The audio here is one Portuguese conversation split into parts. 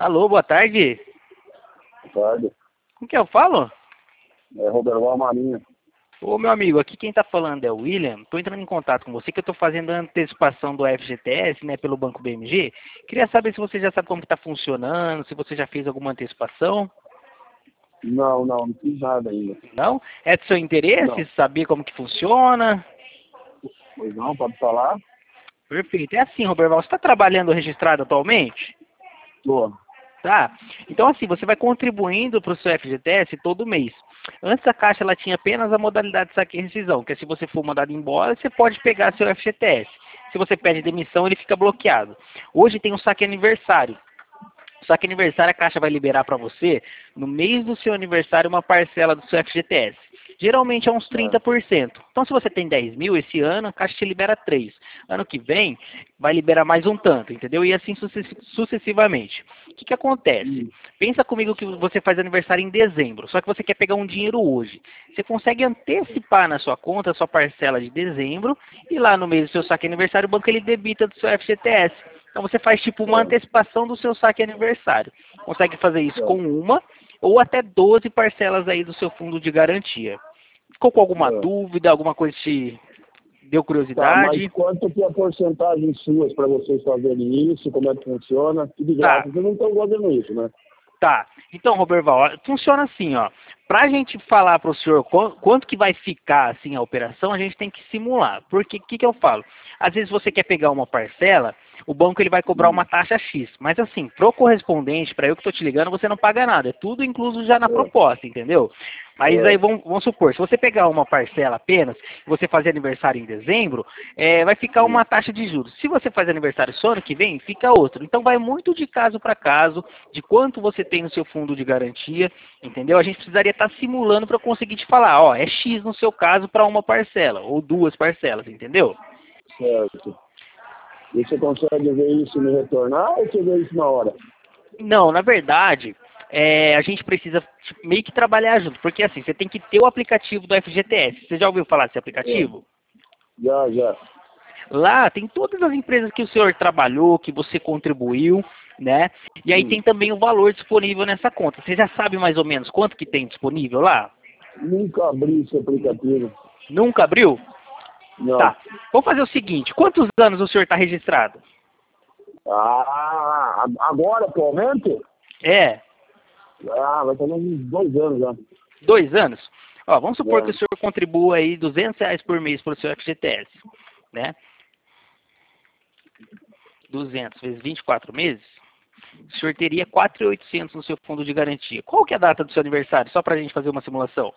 Alô, boa tarde. Boa tarde. Com quem eu falo? É Roberval Marinho. Ô, meu amigo, aqui quem tá falando é o William. Tô entrando em contato com você que eu tô fazendo a antecipação do FGTS, né, pelo Banco BMG. Queria saber se você já sabe como que tá funcionando, se você já fez alguma antecipação. Não fiz nada ainda. Não? É do seu interesse Não. saber como que funciona? Pois não, pode falar? Perfeito. É assim, Roberval, você está trabalhando registrado atualmente? Tô. Tá? Então, assim, você vai contribuindo para o seu FGTS todo mês. Antes a Caixa ela tinha apenas a modalidade de saque e rescisão, que é se você for mandado embora, você pode pegar seu FGTS. Se você pede demissão, ele fica bloqueado. Hoje tem o saque aniversário. O saque aniversário a Caixa vai liberar para você, no mês do seu aniversário, uma parcela do seu FGTS. Geralmente é uns 30%. Então, se você tem 10 mil esse ano, a Caixa te libera 3. Ano que vem, vai liberar mais um tanto, entendeu? E assim sucessivamente. O que acontece? Pensa comigo que você faz aniversário em dezembro, só que você quer pegar um dinheiro hoje. Você consegue antecipar na sua conta a sua parcela de dezembro e lá no mês do seu saque aniversário, o banco ele debita do seu FGTS. Então você faz tipo uma antecipação do seu saque aniversário. Consegue fazer isso com uma ou até 12 parcelas aí do seu fundo de garantia. Ficou com alguma dúvida, alguma coisa te deu Tá, mas curiosidade? quanto que é a porcentagem suas para vocês fazerem isso? Como é que funciona? Que de graça, vocês não estão fazendo isso, né? Tá. Então, Roberval, funciona assim, ó. Pra gente falar pro senhor quanto que vai ficar assim a operação, a gente tem que simular. Porque o que eu falo? Às vezes você quer pegar uma parcela, o banco ele vai cobrar uma taxa X, mas assim, pro correspondente, para eu que tô te ligando, você não paga nada, é tudo incluso já na proposta, entendeu? Mas aí vamos supor, se você pegar uma parcela apenas, e você fazer aniversário em dezembro, vai ficar uma taxa de juros. Se você faz aniversário só ano que vem, fica outro. Então vai muito de caso para caso, de quanto você tem no seu fundo de garantia, entendeu? A gente precisaria estar simulando para conseguir te falar, ó, é X no seu caso para uma parcela, ou duas parcelas, entendeu? Certo. E você consegue ver isso e me retornar ou você vê isso na hora? Não, na verdade, a gente precisa meio que trabalhar junto, porque assim, você tem que ter o aplicativo do FGTS. Você já ouviu falar desse aplicativo? Já. Lá tem todas as empresas que o senhor trabalhou, que você contribuiu, né? E aí tem também o valor disponível nessa conta. Você já sabe mais ou menos quanto que tem disponível lá? Nunca abri esse aplicativo. Nunca abriu? Não. Tá. Vamos fazer o seguinte, quantos anos o senhor está registrado? Agora, atualmente? É, Vai fazer uns 2 anos já. 2 anos? Ó, vamos supor que o senhor contribua aí R$ 200 por mês para o seu FGTS, né? 200 vezes 24 meses, o senhor teria 4.800 no seu fundo de garantia. Qual que é a data do seu aniversário? Só para a gente fazer uma simulação.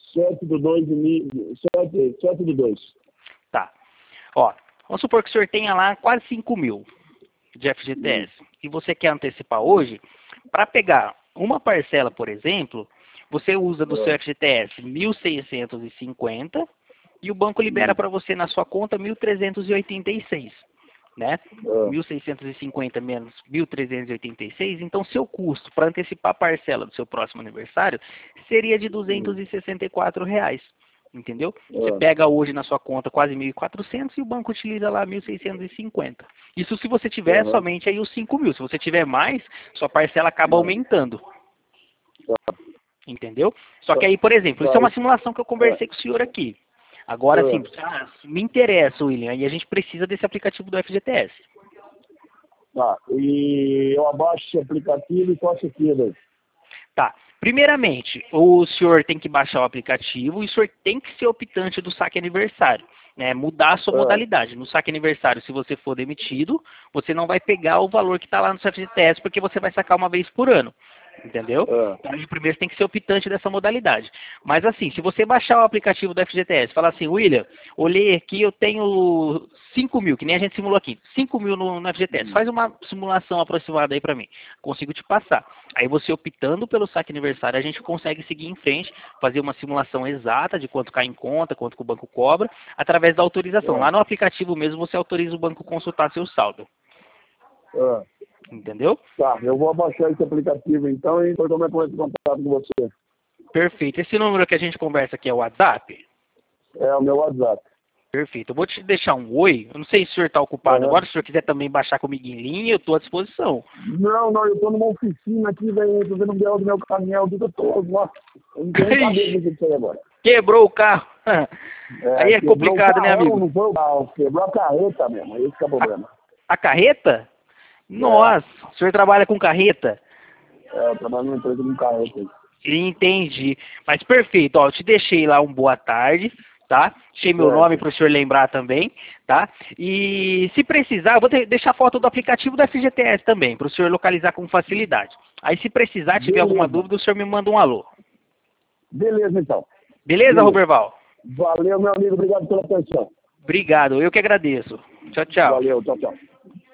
7/2. Tá. Ó, vamos supor que o senhor tenha lá quase 5 mil de FGTS. E você quer antecipar hoje, para pegar uma parcela, por exemplo, você usa do seu FGTS 1.650 e o banco libera para você na sua conta 1.386, né? 1.650 menos 1.386, então seu custo para antecipar a parcela do seu próximo aniversário seria de R$ 264, entendeu? Você pega hoje na sua conta quase 1.400 e o banco utiliza lá 1.650. Isso se você tiver somente aí os 5 mil. Se você tiver mais, sua parcela acaba aumentando. Entendeu? Só que aí, por exemplo, isso é uma simulação que eu conversei com o senhor aqui. Agora sim, me interessa, William, e a gente precisa desse aplicativo do FGTS. Tá, e eu abaixo esse aplicativo e faço aquilo. Tá. Primeiramente, o senhor tem que baixar o aplicativo e o senhor tem que ser optante do saque aniversário, né? Mudar a sua modalidade. No saque aniversário, se você for demitido, você não vai pegar o valor que está lá no seu FGTS, porque você vai sacar uma vez por ano. Entendeu? Então, primeiro você tem que ser optante dessa modalidade. Mas assim, se você baixar o aplicativo do FGTS, falar assim, William, olhei aqui, eu tenho 5 mil, que nem a gente simulou aqui, 5 mil no FGTS, faz uma simulação aproximada aí para mim, consigo te passar. Aí você optando pelo saque aniversário, a gente consegue seguir em frente, fazer uma simulação exata de quanto cai em conta, quanto que o banco cobra, através da autorização. Lá no aplicativo mesmo você autoriza o banco a consultar seu saldo. Entendeu? Tá, eu vou abaixar esse aplicativo então e depois como é que eu entro em contato com você? Perfeito. Esse número que a gente conversa aqui é o WhatsApp? É o meu WhatsApp. Perfeito. Eu vou te deixar um oi. Eu não sei se o senhor está ocupado agora. Se o senhor quiser também baixar comigo em linha, eu estou à disposição. Não, eu estou numa oficina aqui, velho. Estou vendo o Bel do meu caminhão, o dia todo. Nossa, eu não tenho nem cabeça do que isso aí agora. Quebrou o carro. Aí é complicado, né, amigo? Não foi o carro, quebrou a carreta mesmo. Esse que é o problema. A carreta? Nossa, o senhor trabalha com carreta? Eu trabalho numa empresa com carreta. Entendi. Mas perfeito. Ó, eu te deixei lá um boa tarde, tá? Deixei meu nome para o senhor lembrar também, tá? E se precisar, eu vou deixar foto do aplicativo da FGTS também, para o senhor localizar com facilidade. Aí se precisar, tiver alguma dúvida, o senhor me manda um alô. Beleza, então. Beleza, Roberval? Valeu, meu amigo. Obrigado pela atenção. Obrigado. Eu que agradeço. Tchau, tchau. Valeu, tchau, tchau.